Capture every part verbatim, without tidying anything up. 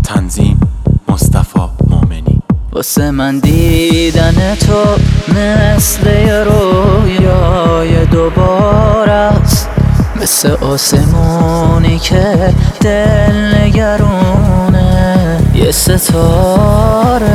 تنظیم مصطفی مومنی. واسه من دیدن تو مثل یه رویای دوباره است، مثل آسمونی که دل نگرونه یه ستاره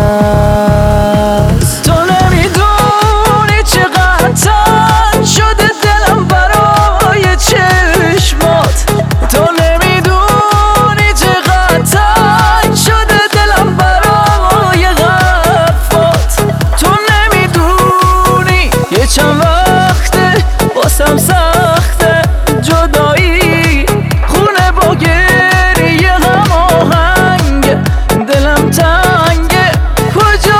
است. تو نمیدونی چقدر تنگ شده دلم برای چشمات، تو نمیدونی چقدر تنگ شده دلم برای حرفات، تو نمیدونی یه چند وقته واسم سخته جدایی، خونه با گریه هم آهنگ دلم تنگه کجایی.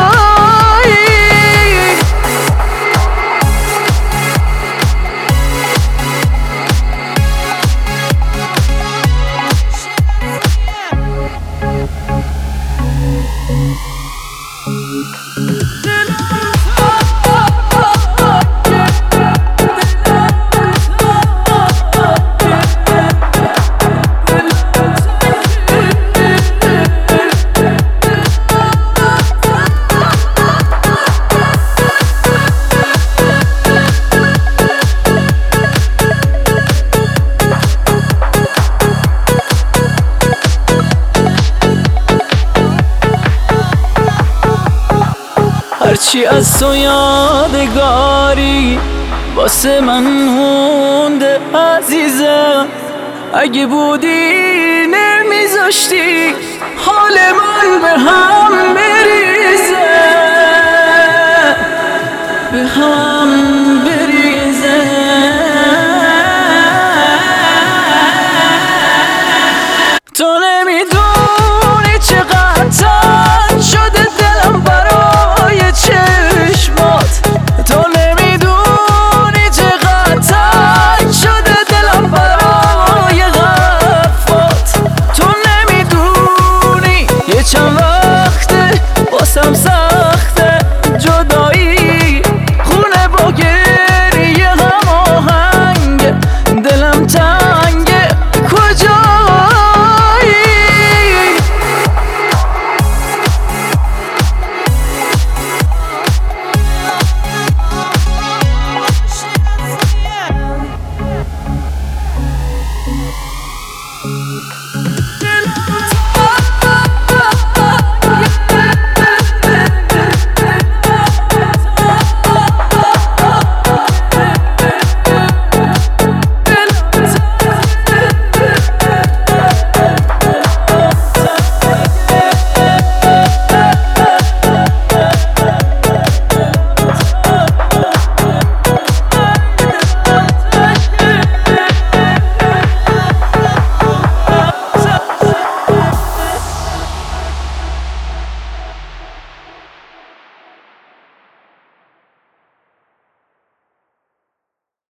هرچی از تو یادگاری واسه من مونده عزیزم، اگه بودی نمیذاشتی حال من به هم بریزه، به هم بریزه. تو نمیدونی